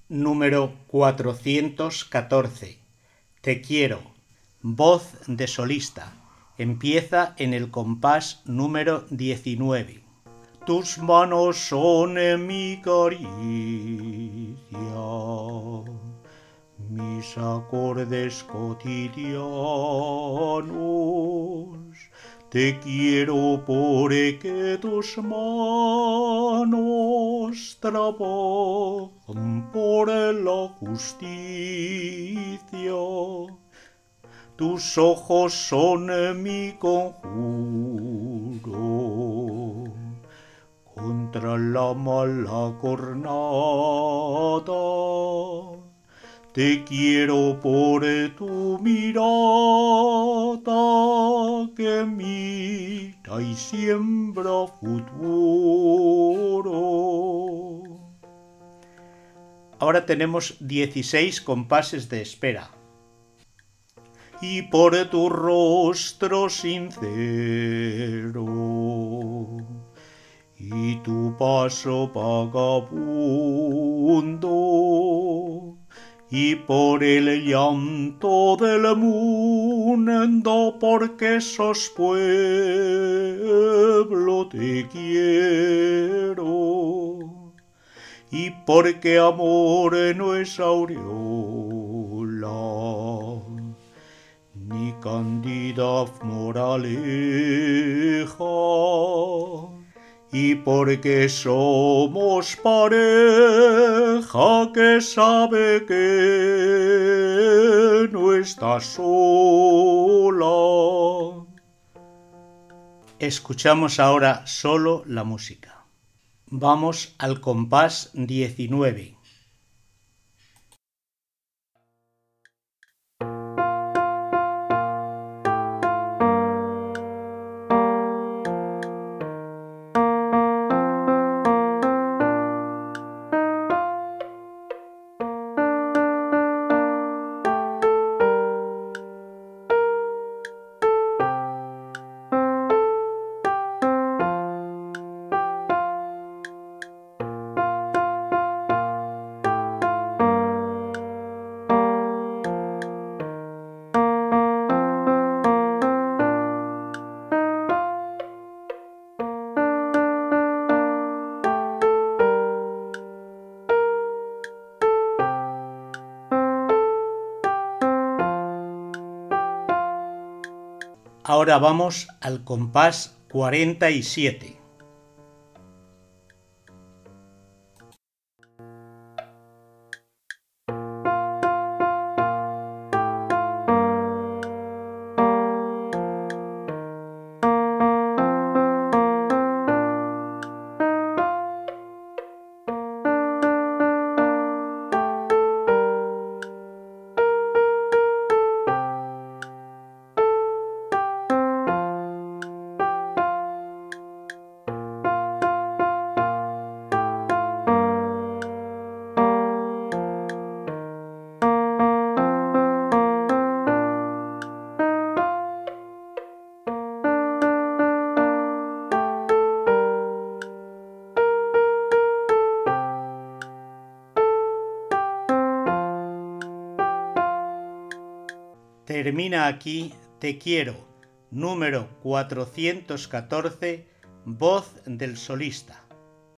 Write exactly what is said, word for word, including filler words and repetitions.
Número cuatrocientos catorce. Te quiero. Voz de solista. Empieza en el compás número diecinueve. Tus manos son mi caricia, mis acordes cotidianos. Te quiero porque tus manos trabajan por la justicia. Tus ojos son mi conjuro contra la mala jornada. Te quiero por tu mirada que mira y siembra futuro. Ahora tenemos dieciséis compases de espera. Y por tu rostro sincero y tu paso vagabundo, y por el llanto del mundo, porque sos pueblo, te quiero, y porque amor no es aureola, ni cándida moraleja, y porque somos pareja que sabe que no está sola. Escuchamos ahora solo la música. Vamos al compás diecinueve. Ahora vamos al compás cuarenta y siete. Termina aquí Te quiero, número cuatrocientos catorce, voz del solista.